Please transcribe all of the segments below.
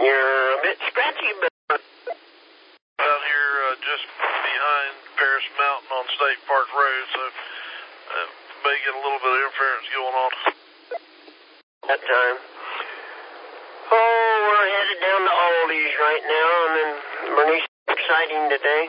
You're a bit scratchy, but... Out here just behind Paris Mountain on State Park Road, so may get a little bit of interference going on. That time. Oh, we're headed down to Aldi's right now, and then Bernice exciting today.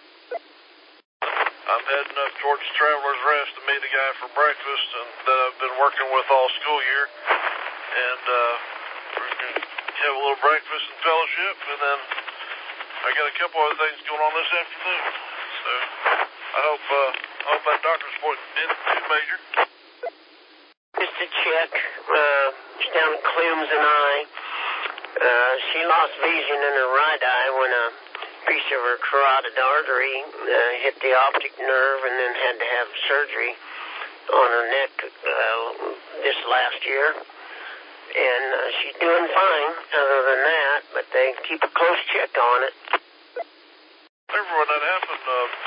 I'm heading up towards Traveler's Rest to meet a guy for breakfast and that I've been working with all school year. And we're going to have a little breakfast and fellowship, and then I got a couple other things going on this afternoon. So I hope that doctor's appointment isn't too major. Just to check, she's down at Clem's eye. She lost vision in her right eye when a piece of her carotid artery hit the optic nerve, and then had to have surgery on her neck this last year. And she's doing fine other than that, but they keep a close check on it. I remember when that happened,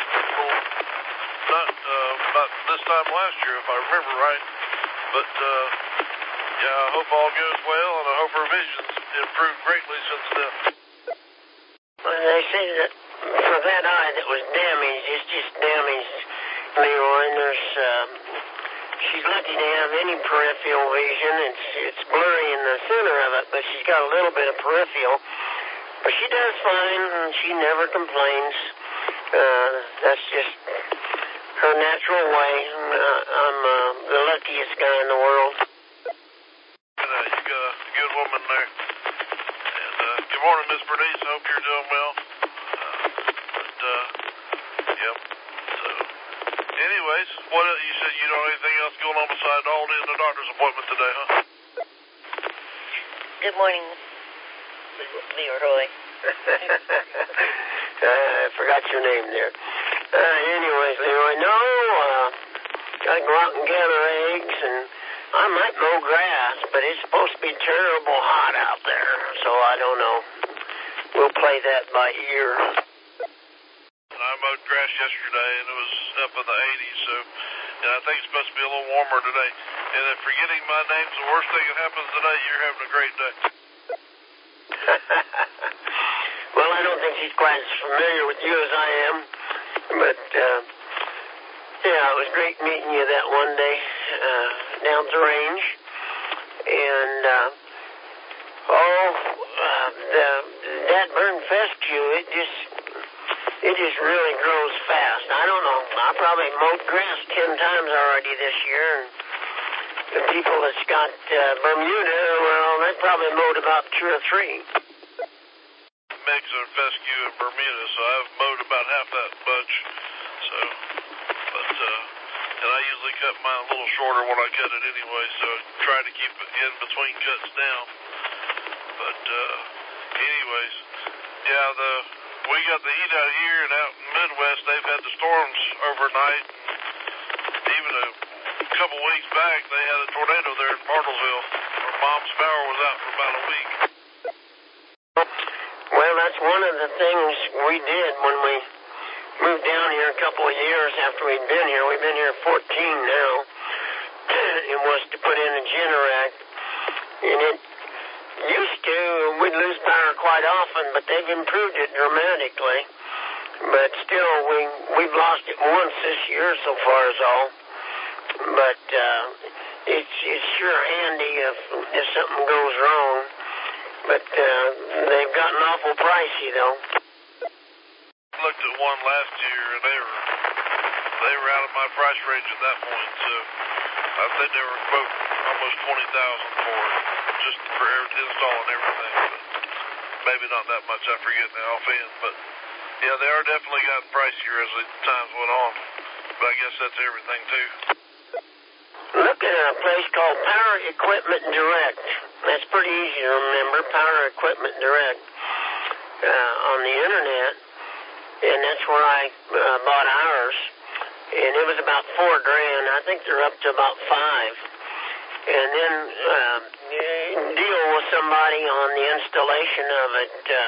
not about this time last year, if I remember right. But, yeah, I hope all goes well, and I hope her vision's improved greatly since then. Well, they say that for that eye that was damaged, it's just damaged, Leroy, and she's lucky to have any peripheral vision. It's blurry in the center of it, but she's got a little bit of peripheral. But she does fine, and she never complains. That's just her natural way. I'm the luckiest guy in the world. You got a good woman there. And good morning, Miss Bernice. I hope you're doing well. Yep. So, anyways, what you said you don't have anything else going on besides Aldi and the doctor's appointment today, huh? Good morning, Leroy. I forgot your name there. Anyways, Leroy, no, gotta go out and gather eggs, and I might mow grass, but it's supposed to be terrible hot out there, so I don't know. We'll play that by ear. I mowed grass yesterday, and it was up in the 80s, so and I think it's supposed to be a little warmer today. And if forgetting my name's the worst thing that happens today, you're having a great day. Well, I don't think she's quite as familiar with you as I am, but, yeah, it was great meeting you that one day down at the range. And, the Dadburn fescue, it just really grows fast. I don't know. I probably mowed grass 10 times already this year. And the people that's got Bermuda, well, they probably mowed about 2 or 3. Mix of fescue and Bermuda, so I've mowed about half that bunch. So, but, and I usually cut mine a little shorter when I cut it anyway, so I try to keep it in between cuts down. But, anyways, yeah, we got the heat out here, and out in the Midwest, they've had the storms overnight. Even a couple weeks back, they had a tornado there in Bartlesville, where Mom's power was out for about a week. Well, that's one of the things we did when we moved down here a couple of years after we'd been here. We've been here 14 now. It was to put in a Generac. And it used to, we'd lose power quite often, but they've improved it dramatically. But still, we've lost it once this year so far is all. But it's sure handy if something goes wrong. But they've gotten awful pricey, though. I looked at one last year, and they were out of my price range at that point. So I think they were quoting almost $20,000 for it, just for installing everything. But maybe not that much. I forget now offhand. But yeah, they are definitely gotten pricier as the times went on. But I guess that's everything too. Look at a place called Power Equipment Direct. That's pretty easy to remember, Power Equipment Direct, on the internet. And that's where I bought ours. And it was about $4,000. I think they're up to about $5,000. And then deal with somebody on the installation of it,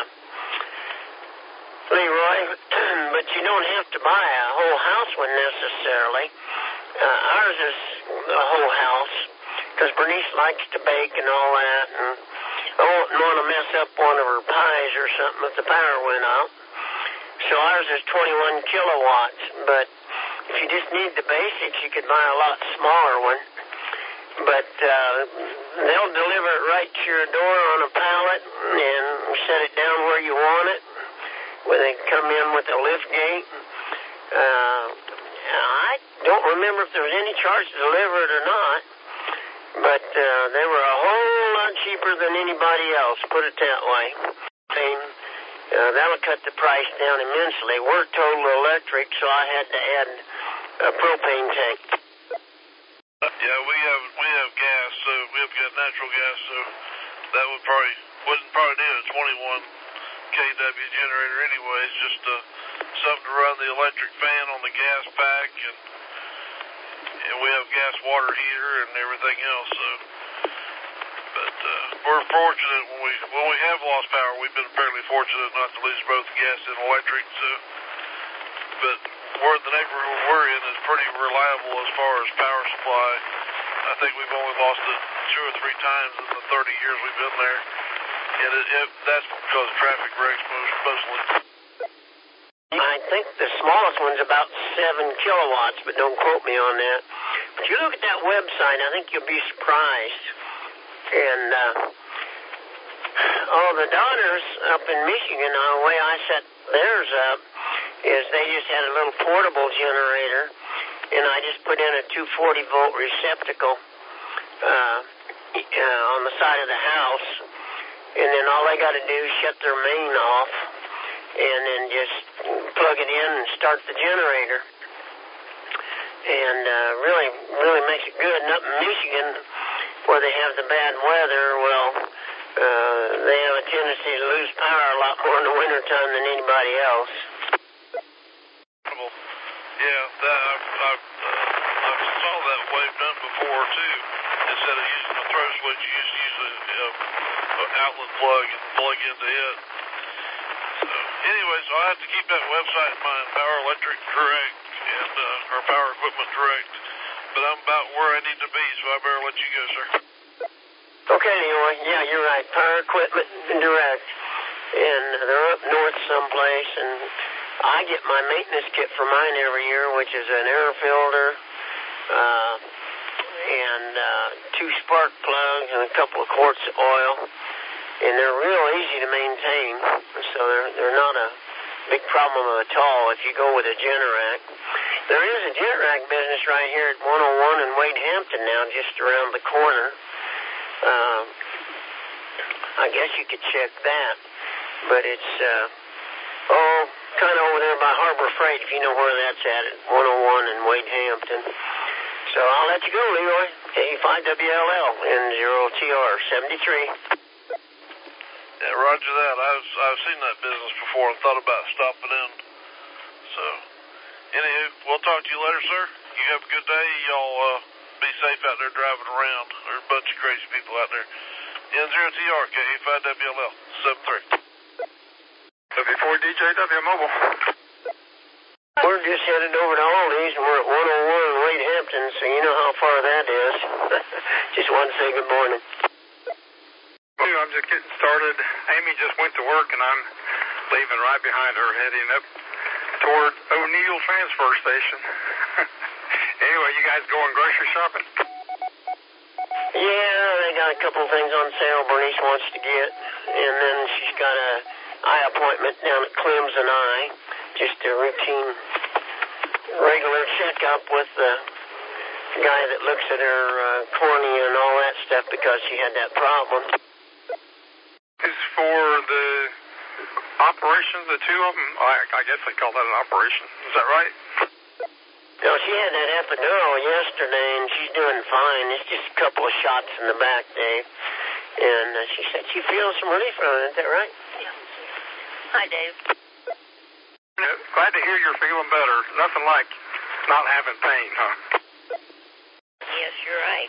Leroy. But you don't have to buy a whole house one necessarily. Ours is a whole house, because Bernice likes to bake and all that, and I wouldn't want to mess up one of her pies or something if the power went out. So ours is 21 kilowatts, but if you just need the basics, you could buy a lot smaller one. But they'll deliver it right to your door on a pallet and set it down where you want it, where they come in with a lift gate. I don't remember if there was any charge to deliver it or not, but they were a whole lot cheaper than anybody else, put it that way. That'll cut the price down immensely. We're total electric, so I had to add a propane tank. Yeah, we have gas, so we have got natural gas, so that wouldn't probably need a 21 kW generator anyways, just something to run the electric fan on the gas pack, and we have gas water heater and everything else. So, but we're fortunate when we have lost power. We've been fairly fortunate not to lose both gas and electric. So, but the neighborhood we're in is pretty reliable as far as power supply. I think we've only lost it 2 or 3 times in the 30 years we've been there, and that's because of traffic wrecks mostly. I think the smallest one's about 7 kilowatts, but don't quote me on that. But you look at that website, I think you'll be surprised. And the Donners up in Michigan, the way I set theirs up is they just had a little portable generator, and I just put in a 240-volt receptacle on the side of the house, and then all they got to do is shut their main off, and then just plug it in and start the generator. And really makes it good. And up in Michigan, where they have the bad weather, well, they have a tendency to lose power a lot more in the wintertime than anybody else. Yeah, I saw that wave done before, too. Instead of using a throw switch, you used to use an outlet plug and plug into it. So, anyway, so I have to keep that website in mind, Power Electric Direct, and or Power Equipment Direct. But I'm about where I need to be, so I better let you go, sir. Okay, Leroy. Yeah, you're right. Power Equipment Direct. And they're up north someplace, and I get my maintenance kit for mine every year, which is an air filter, and 2 spark plugs and a couple of quarts of oil. And they're real easy to maintain, so they're not a big problem at all if you go with a Generac. There is a Generac business right here at 101 in Wade Hampton now, just around the corner. I guess you could check that, but it's kind of over there by Harbor Freight, if you know where that's at 101 in Wade Hampton. So I'll let you go, Leroy. K5WLL N0TR 73. Yeah, roger that. I've seen that business before and thought about stopping in. So, anywho, we'll talk to you later, sir. You have a good day. Y'all be safe out there driving around. There's a bunch of crazy people out there. N0TR, K5WLL 73. W4DJW Mobile. We're just headed over to Aldi's, and we're at 101 in Wade Hampton, so you know how far that is. Just want to say good morning. I'm just getting started. Amy just went to work, and I'm leaving right behind her, heading up toward O'Neill Transfer Station. Anyway, you guys going grocery shopping? Yeah, they got a couple of things on sale Bernice wants to get, and then she's got a eye appointment down at Clem's and Eye, just a routine, regular checkup with the guy that looks at her cornea and all that stuff because she had that problem. Is for the operation, the two of them? I guess they call that an operation. Is that right? No, she had that epidural yesterday, and she's doing fine. It's just a couple of shots in the back, Dave. And she said she feels some relief from it. Is that right? Yeah. Hi, Dave. Glad to hear you're feeling better. Nothing like not having pain, huh? Yes, you're right.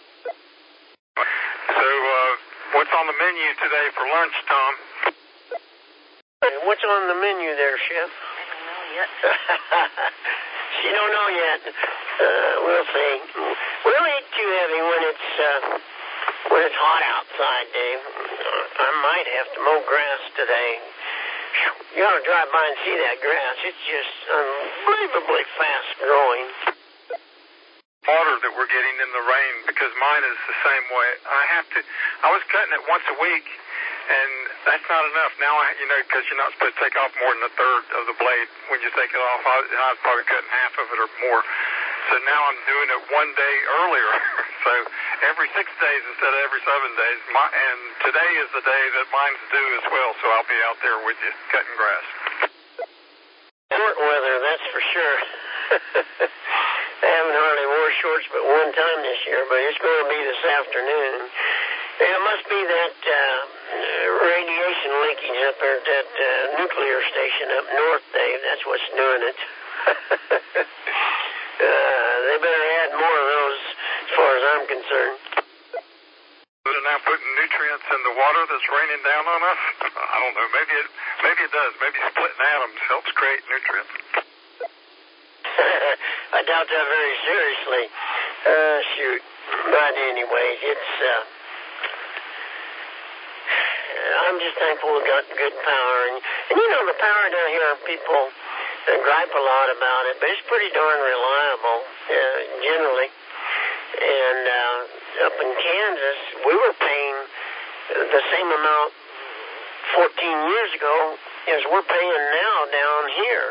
So, what's on the menu today for lunch, Tom? What's on the menu there, Chef? I don't know yet. She don't know yet. We'll see. We don't eat too heavy when it's hot outside, Dave. I might have to mow grass today. You ought to drive by and see that grass. It's just unbelievably fast growing. Water that we're getting in the rain, because mine is the same way. I was cutting it once a week, and that's not enough. Now, because you're not supposed to take off more than a third of the blade when you take it off. I was probably cutting half of it or more. So now I'm doing it one day earlier. So every 6 days instead of every 7 days. And today is the day that mine's due as well, so I'll be out there with you cutting grass. Short weather, that's for sure. I haven't hardly wore shorts but one time this year, but it's going to be this afternoon. It must be that radiation leakage up there at that nuclear station up north, Dave. That's what's doing it. They better add more of those as far as I'm concerned. They're now putting nutrients in the water that's raining down on us. I don't know. Maybe it does. Maybe splitting atoms helps create nutrients. I doubt that very seriously. Shoot. But anyways, it's... I'm just thankful we got good power. And the power down here, people gripe a lot about it, but it's pretty darn reliable, generally. And up in Kansas, we were paying the same amount 14 years ago as we're paying now down here.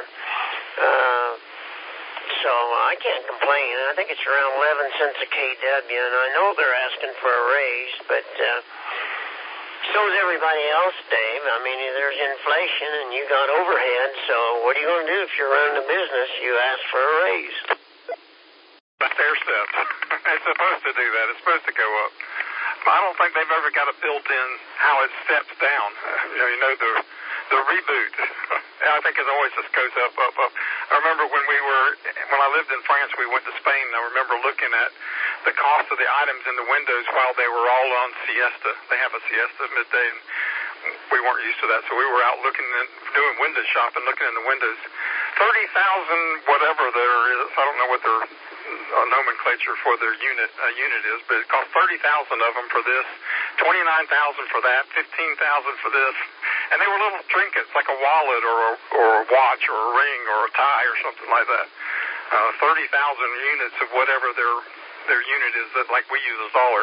So I can't complain. I think it's around 11 cents a kW, and I know they're asking for a raise, but so is everybody else, Dave. I mean, there's inflation and you got overhead, so what are you going to do if you're running a business? You ask for a raise. That's their steps. It's supposed to do that. It's supposed to go up. I don't think they've ever got it built in how it steps down. The reboot. I think it always just goes up, up, up. I remember when I lived in France, we went to Spain. I remember looking at the cost of the items in the windows while they were all on siesta. They have a siesta midday, and we weren't used to that, so we were out doing window shopping, looking in the windows. 30,000 whatever there is. I don't know what their nomenclature for their unit is, but it cost 30,000 of them for this, 29,000 for that, 15,000 for this, and they were little trinkets like a wallet or a watch or a ring or a tie or something like that. 30,000 units of whatever their unit is, that like we use a dollar.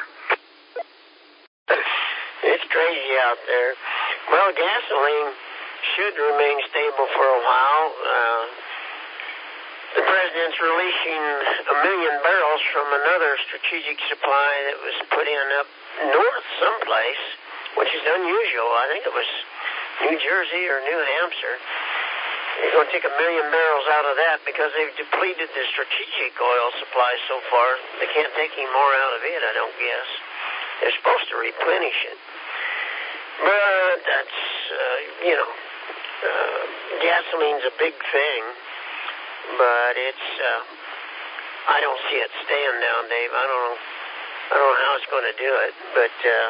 It's crazy out there. Well, gasoline should remain stable for a while. The president's releasing 1 million barrels from another strategic supply that was put in up north someplace, which is unusual. I think it was New Jersey or New Hampshire. They're going to take 1 million barrels out of that because they've depleted the strategic oil supply so far. They can't take any more out of it, I don't guess. They're supposed to replenish it. But that's, gasoline's a big thing. But it's, I don't see it staying down, Dave. I don't know how it's going to do it. But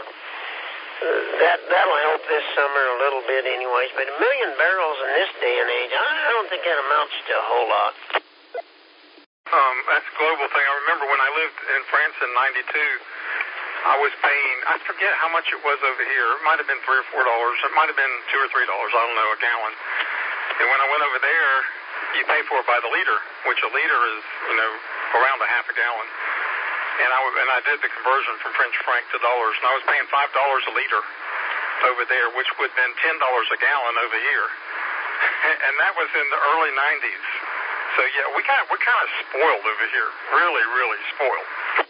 that'll help this summer a little bit anyways. But 1 million barrels in this day and age, I don't think that amounts to a whole lot. That's a global thing. I remember when I lived in France in 92, I was paying, I forget how much it was over here. It might have been $3 or $4. It might have been $2 or $3, I don't know, a gallon. And when I went over there, you pay for it by the liter, which a liter is, around a half a gallon. And I did the conversion from French franc to dollars, and I was paying $5 a liter over there, which would have been $10 a gallon over here. And that was in the early 90s. So yeah, we're kind of spoiled over here, really, really spoiled.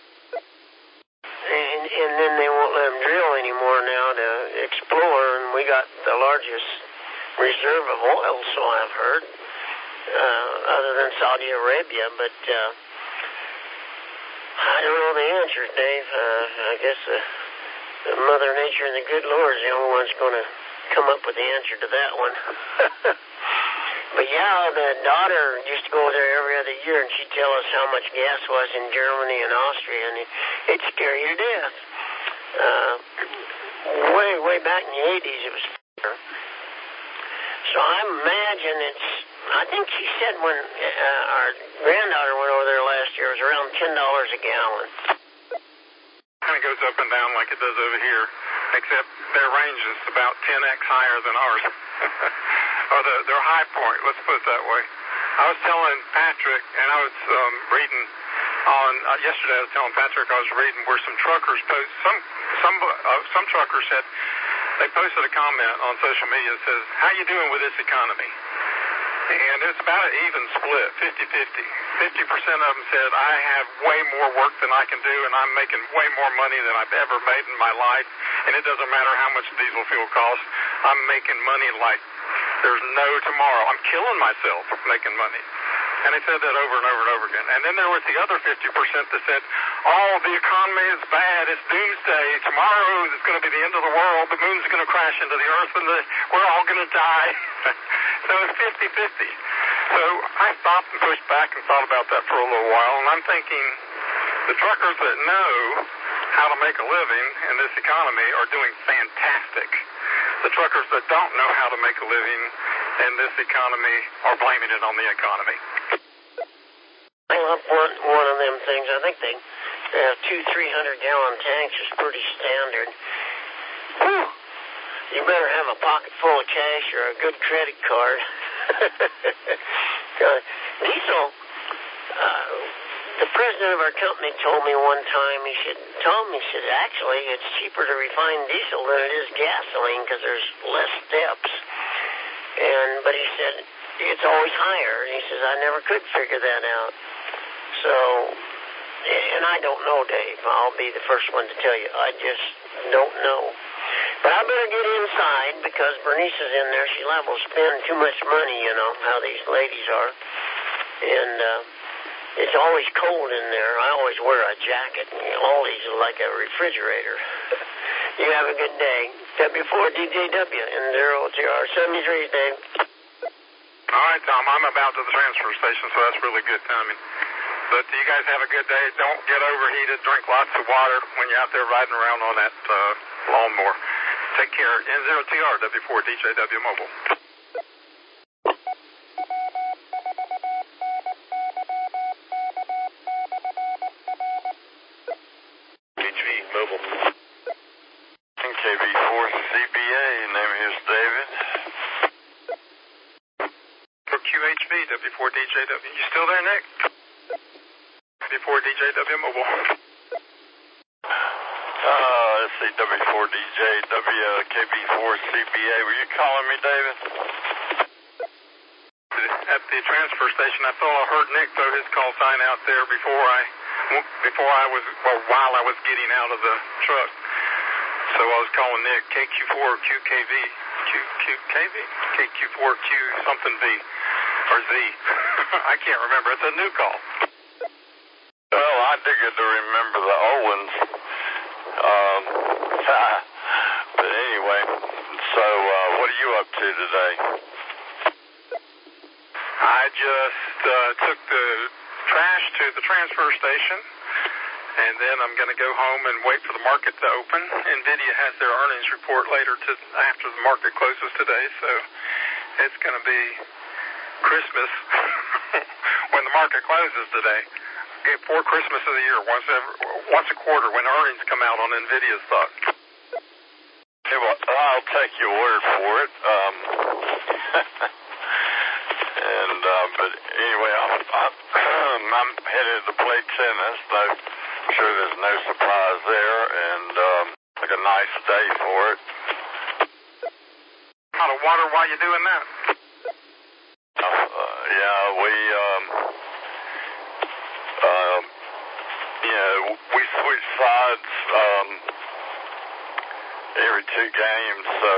And then they won't let them drill anymore now to explore, and we got the largest reserve of oil, so I've heard, other than Saudi Arabia, but I don't know the answers, Dave. I guess the Mother Nature and the good Lord is the only one's going to come up with the answer to that one. But yeah, the daughter used to go there every other year, and she'd tell us how much gas was in Germany and Austria, and it'd scare you to death. Way back in the 80s, it was fair. So I imagine I think she said when our granddaughter went over there last year, it was around $10 a gallon. Kind of goes up and down like it does over here. except their range is about 10x higher than ours. Or their high point, let's put it that way. I was telling Patrick, and I was reading on, yesterday I was telling Patrick I was reading where some truckers post, some truckers said, they posted a comment on social media that says, how you doing with this economy? And it's about an even split, 50-50. 50% of them said, I have way more work than I can do, and I'm making way more money than I've ever made in my life, and it doesn't matter how much diesel fuel costs. I'm making money like there's no tomorrow. I'm killing myself making money. And they said that over and over and over again. And then there was the other 50% that said, oh, the economy is bad. It's doomsday. Tomorrow is going to be the end of the world. The moon's going to crash into the earth, and we're all going to die. So it's 50-50. So I stopped and pushed back and thought about that for a little while. And I'm thinking the truckers that know how to make a living in this economy are doing fantastic. The truckers that don't know how to make a living in this economy are blaming it on the economy. Well, one of them things, I think they have 200-300-gallon tanks is pretty standard. Whew. You better have a pocket full of cash or a good credit card. Diesel, the president of our company told me one time, he said, actually, it's cheaper to refine diesel than it is gasoline because there's less steps. But he said, it's always higher. And he says, I never could figure that out. So, and I don't know, Dave. I'll be the first one to tell you. I just don't know. But I better get inside because Bernice is in there. She's liable to spend too much money, you know, how these ladies are. And it's always cold in there. I always wear a jacket. Always like a refrigerator. You have a good day. W4DJW and 0TR73, Dave. All right, Tom. I'm about to the transfer station, so that's really good timing. But you guys have a good day. Don't get overheated. Drink lots of water when you're out there riding around on that lawnmower. Take care. N0TR, W4DJW Mobile. HV Mobile. KB4CBA, name is David. For QHV, W4DJW. You still there, Nick? W4DJW Mobile. Let's see, W4DJW, KB4CBA. Were you calling me, David? At the transfer station, I thought I heard Nick throw his call sign out there while I was getting out of the truck. So I was calling Nick, KQ4QKV, KQ4Q something V, or Z. I can't remember. It's a new call. Well, I figured to remember the old ones. But anyway, so what are you up to today? I just took the trash to the transfer station, and then I'm going to go home and wait for the market to open. NVIDIA has their earnings report after the market closes today, so it's going to be Christmas when the market closes today. Get 4 Christmas of the year, once a quarter when earnings come out on NVIDIA stock. Okay, well, I'll take your word for it. But anyway, I'm headed to play tennis. I'm sure there's no surprise there, and like a nice day for it. A lot of water while you're doing that? We switch sides every 2 games, so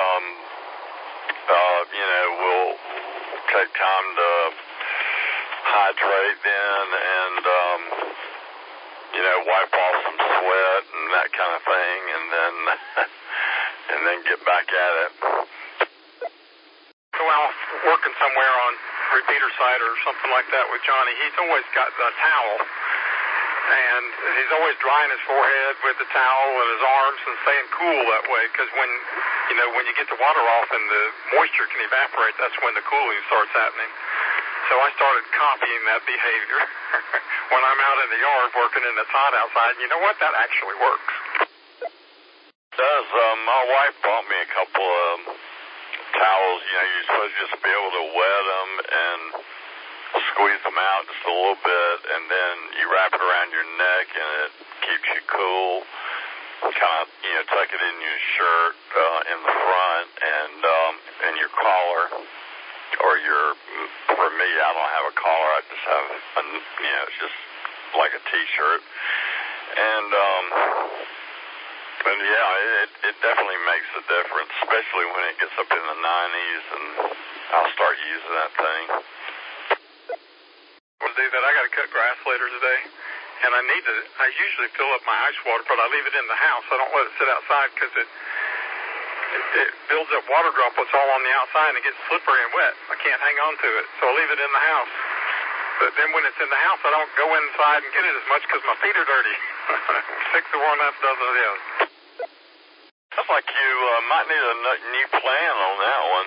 we'll take time to hydrate then and wipe off some sweat and that kind of thing, and then get back at it. So while working somewhere on repeater side or something like that with Johnny, he's always got the towel, and he's always drying his forehead with the towel and his arms and staying cool that way, because when you get the water off and the moisture can evaporate, that's when the cooling starts happening. So I started copying that behavior when I'm out in the yard working and it's hot outside. And you know what? That actually works. Does. My wife bought me a couple of towels. You know, you're supposed to just be able to wet them and squeeze them out just a little bit, and then you wrap it around your neck, and it keeps you cool. Kind of, you know, tuck it in your shirt in the front and your collar, or for me, I don't have a collar. I just have, it's just like a T-shirt. And yeah, it definitely makes a difference, especially when it gets up in the 90s, and I'll start using that thing. I'm going to do that. I got to cut grass later today, and I usually fill up my ice water, but I leave it in the house. I don't let it sit outside because it builds up water droplets all on the outside, and it gets slippery and wet. I can't hang on to it, so I leave it in the house. But then when it's in the house, I don't go inside and get it as much because my feet are dirty. 6 of one, half dozen of the other. Sounds like you might need a new plan on that one.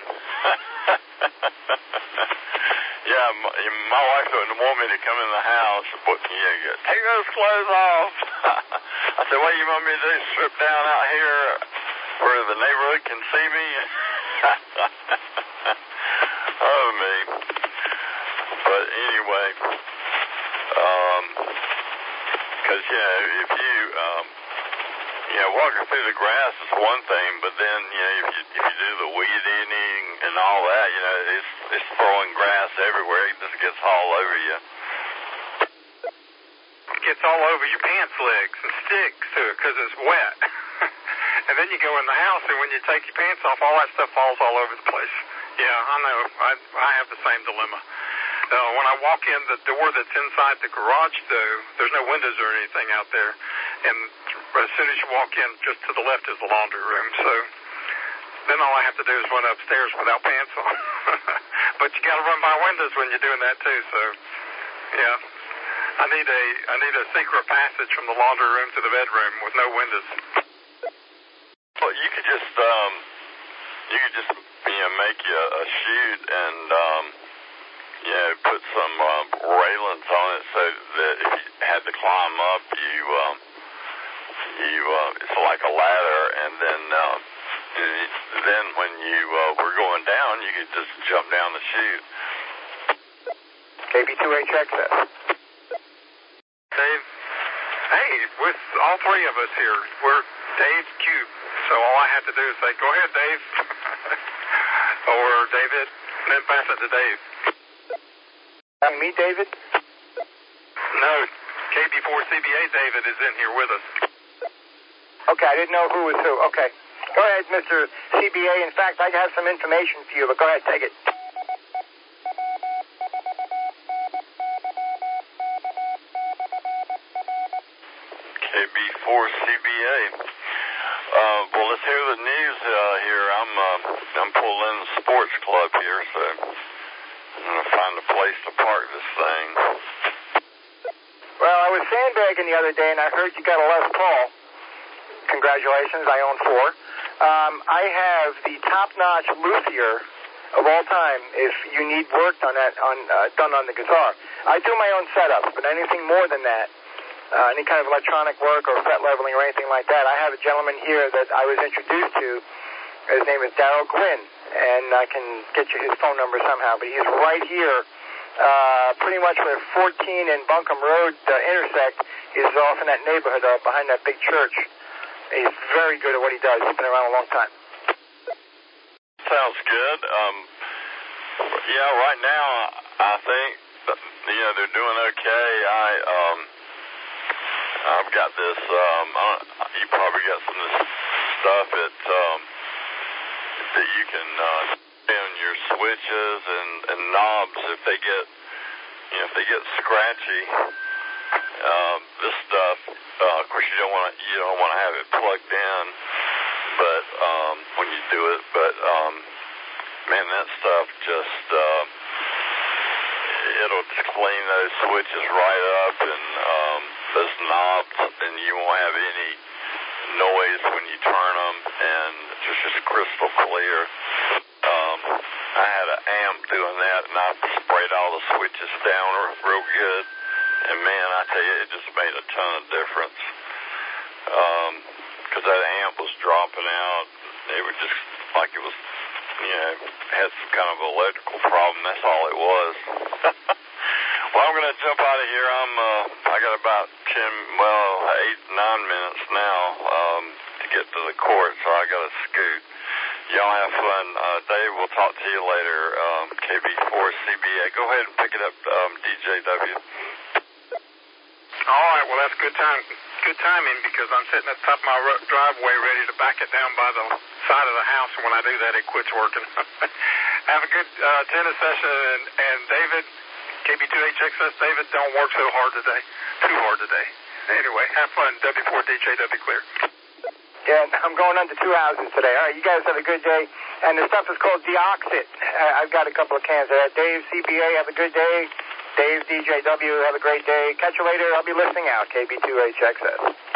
Yeah, my wife didn't want me to come in the house, but take those clothes off. I said, what do you want me to do, strip down out here where the neighborhood can see me? Oh, me. But anyway, because, if you, walking through the grass is one thing, but then, if you do the weed eating and all that, it's throwing grass everywhere. It just gets all over you. It gets all over your pants legs and sticks to it because it's wet. And then you go in the house, and when you take your pants off, all that stuff falls all over the place. Yeah, I know. I have the same dilemma. When I walk in the door that's inside the garage, though, there's no windows or anything out there. And as soon as you walk in, just to the left is the laundry room. So then all I have to do is run upstairs without pants on. But you got to run by windows when you're doing that, too. So, yeah, I need a secret passage from the laundry room to the bedroom with no windows. Well, you could just make you a chute and put some railings on it so that if you had to climb up, it's like a ladder, and then when you were going down, you could just jump down the chute. KB2H access. Dave, hey, with all three of us here, we're Dave Cube. So all I have to do is say, go ahead, Dave. Or David, and then pass it to Dave. Me, David? No, KB4CBA David is in here with us. Okay, I didn't know who was who. Okay. Go ahead, Mr. CBA. In fact, I have some information for you, but go ahead, take it. KB4CBA. Well, let's hear the news here. I'm pulling in the sports club here, so I'm going to find a place to park this thing. Well, I was sandbagging the other day, and I heard you got a Les Paul. Congratulations, I own 4. I have the top-notch luthier of all time if you need work done on the guitar. I do my own setups, but anything more than that, any kind of electronic work or fret leveling or anything like that, I have a gentleman here that I was introduced to. His name is Darryl Gwynn, and I can get you his phone number somehow, but he's right here, pretty much where 14 and Buncombe Road intersect. He's off in that neighborhood behind that big church. He's very good at what he does. He's been around a long time. Sounds good. Right now, I think, they're doing okay. I've got this, you probably got some of this stuff that you can on your switches and knobs if they get scratchy. This stuff, of course, you don't want to have it plugged in, but when you do it, but man, that stuff just it'll just clean those switches right up and those knobs, and you won't have any noise when you turn them, and it's just crystal clear. I had an amp doing that, and I sprayed all the switches down real good, and man, I tell you, it just made a ton of difference. Because that amp was dropping out. It was just like it was, you know, had some kind of electrical problem. That's all it was. Well, I'm going to jump out of here. I got about 8, 9 minutes now to get to the court, so I got to scoot. Y'all have fun. Dave, we'll talk to you later. KB4CBA. Go ahead and pick it up, DJW. All right, well, that's good timing because I'm sitting at the top of my driveway ready to back it down by the side of the house, and when I do that, it quits working. Have a good tennis session, and David, KB2HXS, David, don't work so hard today. Too hard today. Anyway, have fun. W4DJW clear. Yeah, I'm going under 2 houses today. All right, you guys have a good day. And the stuff is called Deoxit. I've got a couple of cans of that. Dave, CBA, have a good day. Dave, DJW, have a great day. Catch you later. I'll be listening out, KB2HXS.